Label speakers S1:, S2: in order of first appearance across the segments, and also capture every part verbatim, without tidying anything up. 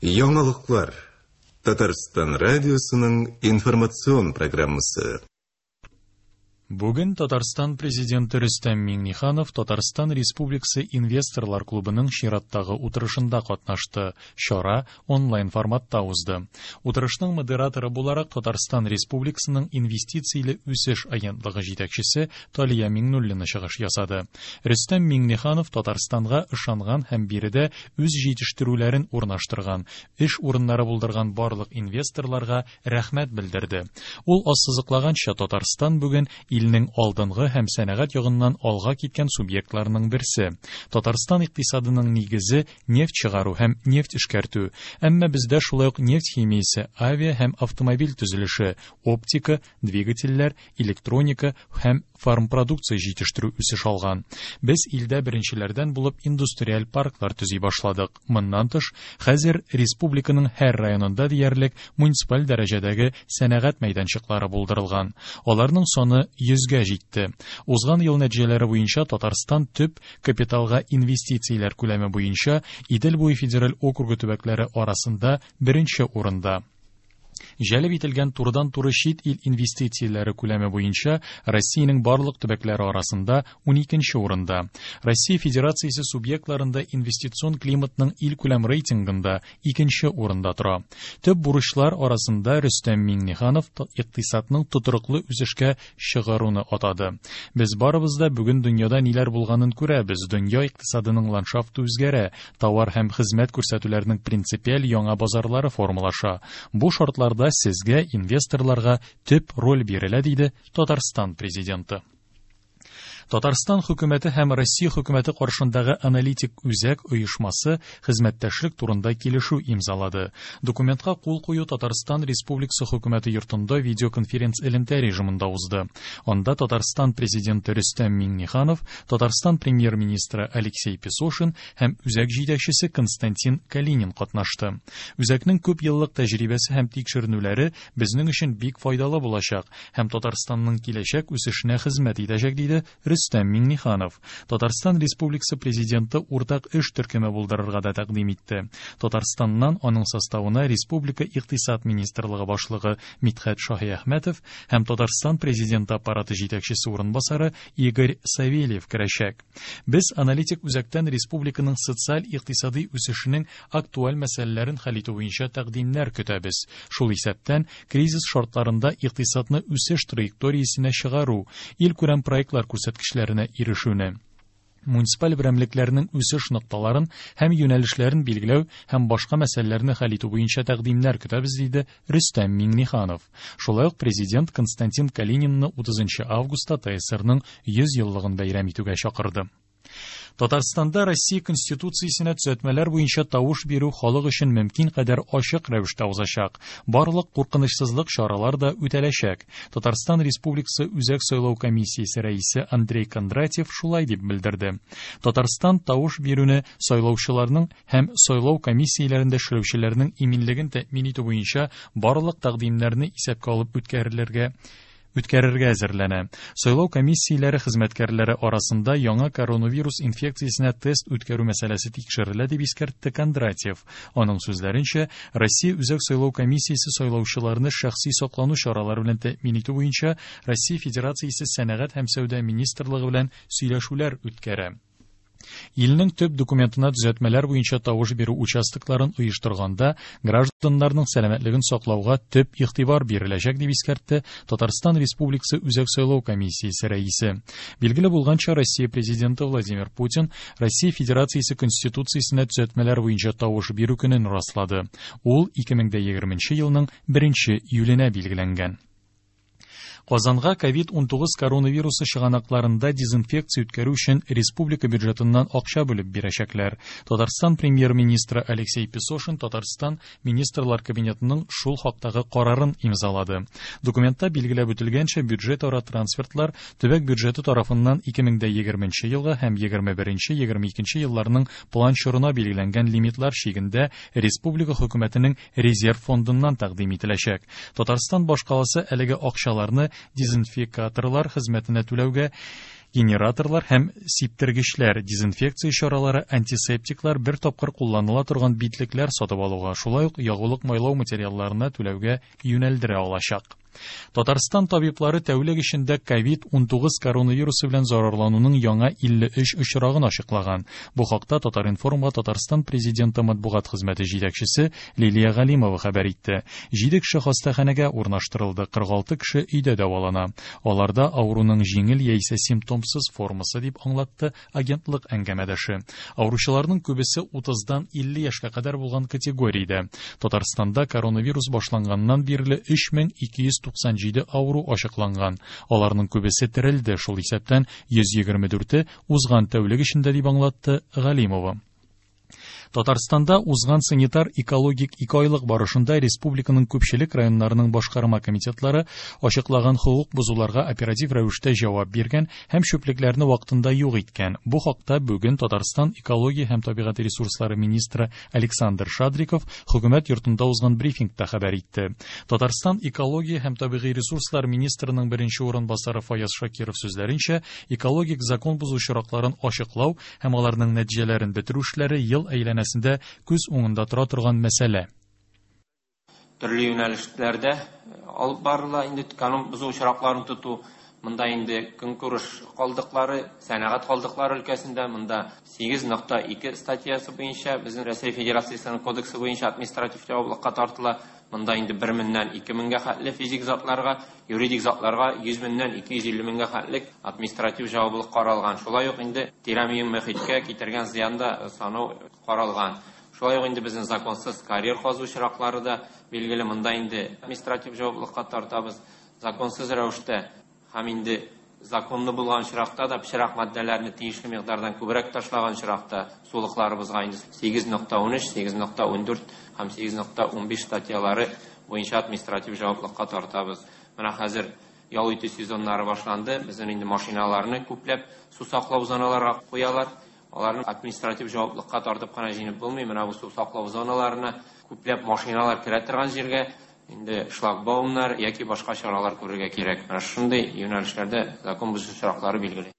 S1: Яңалыклар. Татарстан радиосының информацион программасы.
S2: Бүген Татарстан президенты Рөстәм Миңнеханов Татарстан Республикасы инвесторлар клубының чираттагы утырышында катнашты. Чара онлайн форматта узды. Утырышның модераторы буларак Татарстан Республикасының инвестицияле үсеш агентлыгы җитәкчесе Талия Миңнуллина чыгыш ясады. Рөстәм Миңнеханов Татарстанга ышанган һәм биредә үз җитештерүләрен урнаштырган, эш урыннары булдырган барлык инвесторларга рәхмәт белдерде. Ул ассызыклаганча Татарстан бүген илнең алдынгы һәм сәнәгать ягыннан алга киткән субъектларның берсе. Татарстан икътисадының нигезе нефть чыгару һәм нефть эшкәртү. Әмма бездә шулай ук нефть химиясе, авиа һәм автомобиль төзелеше, оптика, двигательләр, электроника һәм фармпродукция җитештерү үсеш алган. Без илдә беренчеләрдән булып индустриаль парклар төзи башладык. Моннан тыш, хәзер республиканың һәр районында диярлек муниципаль дәрәҗәдәге сәнәгать мәйданчыклары булдырылган. Аларның саны йөзгә җитте. Узган ел нәтиҗәләре буенча Татарстан төп капиталга инвестицияләр күләме буенча Идел буе федераль округы төбәкләре арасында беренче урында. Җәлеп ителгән турыдан-туры чит ил инвестицияләре күләме буенча Россиянең барлык төбәкләре арасында уникенче урында. Россия Федерациясе субъектларында инвестицион климатның ил күләм рейтингында икенче урында тора. Төп бурычлар арасында Рөстәм Миңнеханов икътисадның тотрыклы үсешкә чыгаруны атады. Без барыбыз да бүген дөньяда ниләр булганын күрәбез. Дөнья икътисадының ландшафты үзгәрә, товар һәм хезмәт күрсәтүләренең принципиаль яңа базарлары формалаша. Бу шартларда сезгә, инвесторларга төп роль бирелә, диде Татарстан президенты. Татарстан хөкүмәте һәм Россия хөкүмәте каршындагы аналитик үзәк оешмасы хезмәттәшлек турында килешү имзалады. Документка кул кую Татарстан Республикасы хөкүмәте йортында видеоконференц элемтә режимында узды. Анда Татарстан президенты Рөстәм Миңнеханов, Татарстан премьер-министры Алексей Песошин һәм үзәк җитәкчесе Константин Калинин катнашты. Үзәкнең күп еллык тәҗрибәсе һәм тикшеренүләре безнең өчен бик файдалы булачак һәм Татарстанның киләчәк үсешенә хезмәт итәчәк, диде Рөстәм Миңнеханов. Татарстан Республикасы президенты уртак эш төркеме булдырырга да тәкъдим итте. Татарстаннан аның составына Республика икътисад министрлыгы башлыгы Митхәт Шаһиәхмәтов һәм Татарстан президенты аппараты җитәкчесе урынбасары Игорь Савельев керәчәк. Без аналитик үзәктән республиканың социаль-икътисади үсешенең актуаль мәсьәләләрен хәл итү буенча тәкъдимнәр көтәбез. Шул исәптән кризис шартларында икътисадны үсеш траекториясенә чыгару, ил күрәм проектлар күрсәткечләренә ирешүне, муниципаль берәмлекләрнең үсеш нокталарын һәм юнәлешләрен билгеләү һәм башка мәсьәләләрне хәл итү буенча тәкъдимнәр көтәбез, диде Рөстәм Миңнеханов. Шулай ук президент Константин Калининны утызынчы августта ТСРның йөз еллыгын бәйрәм итүгә чакырды. Татарстанда Россия Конституциясенә төзәтмәләр буенча тавыш бирү халык өчен мөмкин кадәр ачык рәвештә узачак. Барлык куркынычсызлык чаралар да үтәләчәк. Татарстан Республикасы үзәк сайлау комиссиясе рәисе Андрей Кондратьев шулай дип белдерде. Татарстан тавыш бирүне сайлаучыларның һәм сайлау комиссияләрендә эшләүчеләрнең иминлеген тәэмин итү буенча барлык тәкъдимнәрне исәпкә алып үткәрелергә үткәрергә әзерләнә. Сайлау комиссияләре хезмәткәрләре арасында яңа коронавирус инфекциясенә тест үткәрү мәсьәләсе тикшерелә, дип искәртте Кондратьев. Аның сүзләренчә, Россия үзәк сайлау комиссиясе сайлаучыларны шәхси саклану чаралары белән тәэмин итү буенча Россия Федерациясе сәнәгать һәм сәүдә министрлыгы белән сөйләшүләр үткәрә. Илнең төп документына төзәтмәләр буенча тавыш бирү участокларын оештырганда гражданнарның сәламәтлеген саклауга төп игътибар биреләчәк, дип искәртте Татарстан Республикасы үзәк сайлау комиссиясе рәисе. Билгеле булганча, Россия президенты Владимир Путин Россия Федерациясе Конституциясенә төзәтмәләр буенча тавыш бирү көнен раслады. Ул ике мең егерменче елның беренче июленә билгеләнгән. Казанга ковид унтугыз коронавирусы чыганакларында дезинфекция үткәрү өчен республика бюджетыннан акча бүлеп бирәчәкләр. Татарстан премьер-министры Алексей Песошин Татарстан министрлар кабинетының шул хактагы карарын имзалады. Документта билгеләп үтелгәнчә, бюджет-ара трансфертлар төбәк бюджеты тарафыннан ике мең егерменче елга һәм егерме беренче - егерме икенче елларның план чорына билгеләнгән лимитлар чигендә республика хөкүмәтенең резерв фондыннан тәкъдим ителәчәк. Татарстан башкаласы әлеге акчаларны дезинфекаторлар хезмәтенә түләүгә Генераторлар һәм сиптергечләр, дезинфекция чаралары, антисептиклар, бер тапкыр кулланыла торган битлекләр сатып алуга, шулай ук ягулык майлау материалларына түләүгә юнәлдерә алачак. Татарстан табиблары тәүлек эчендә ковид унтугыз коронавирусы белән зарарлануның яңа илле өч очрагын ачыклаган. Бу хакта Татар-информга Татарстан президенты матбугат хезмәте җитәкчесе Лилия Галимова хәбәр итте. җиде кеше хастаханәгә урнаштырылды, кырык алты кеше өйдә дәвалана. Аларда авыруның җиңел яисә симптомсыз формасы дип аңлатты агентлык әңгәмәдәше. Авыручыларның күбесе утыздан илле яшькә кадәр булган категориядә. Татарстанда коронавирус башланганнан бирле өч мең ике йөз туксан җиде авыру ачыкланган. Аларның күбесе терелде, шул исәптән йөз егерме дүрте узган тәүлек эчендә дип аңлатты Галимова. Татарстанда узган санитар-экологик ике айлык барышында республиканың күпчелек районнарының башкарма комитетлары ачыклаган хокук бузуларга оператив рәвештә җавап биргән һәм чүплекләрне вакытында юк иткән. Бу хакта бүген Татарстан экология һәм табигать ресурслары министры Александр Шадриков хөкүмәт йортында узган брифингта хәбәр итте. Татарстан экология һәм табигый ресурслар министрының беренче урынбасары Фаяз Шакиров сүзләренчә, экологик закон бузу очракларын ачыклау һәм аларның нәтиҗәләрен бетерү эшләре ел әйләнә күз уңында тора торган мәсьәлә.
S3: Төрле юнәлешләрдә алып барыла, инде канун бузу очракларын тоту, монда инде көнкүреш калдыклары, сәнәгать калдыклары өлкәсендә монда сигез нокта ике статьясы буенча безнең Россия Федерациясының кодексы буенча административ җаваплылыкка тартыла. Монда инде бер меңнән ике меңгә хәтле физик затларга, юридик затларга йөз меңнән ике йөз илле меңгә хәтле административ җаваплылык каралган. Шулай ук инде тирә-мөһим мөхиткә китергән зыянда санау каралган. Шулай ук инде безнең законсыз карьер казу очраклары да билгеле, монда инде административ җаваплылыкка тартабыз. Законсыз рәвештә һәм инде законны булган очракта да пычрак матдәләрне тиешле микъдардан күбрәк ташлаган очракта сулыкларыбызга инде сигез нокта ун өч, сигез нокта ун дүрт һәм сигез нокта ун биш статьялары буенча административ җаваплылыкка тартабыз. Менә хәзер ял итү сезоннары башланды. Безнең инде машиналарны күпләп су саклау зоналарына куялар. Аларны административ җаваплылыкка тартып кына җиңеп булмый. Менә бу су саклау зоналарына күпләп машиналар керә торган җиргә инде шлагбаумнар яки башка чаралар күрергә кирәк. Менә шундый юнәлешләрдә закон бузу очраклары билгеле.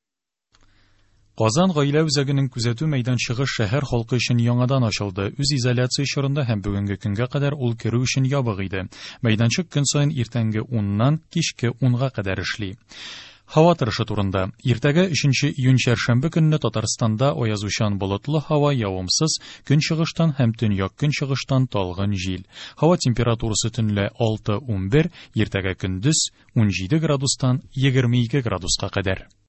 S2: Казан гаилә үзәгенең күзәтү мәйданчыгы шәһәр халкы өчен яңадан ачылды. Үз изоляция чорында һәм бүгенге көнгә кадәр ул керү өчен ябык иде. Мәйданчык көн саен иртәнге уннан кичке унга кадәр эшли. Һава торышы турында. Иртәгә өченче июнь чәршәмбе көнне Татарстанда аязучан болытлы һава, явымсыз, көнчыгыштан һәм төньяк көнчыгыштан талгын җил. Һава температурасы төнлә алты - ун бер, иртәгә көндез ун җиде градустан егерме ике градуска кадәр.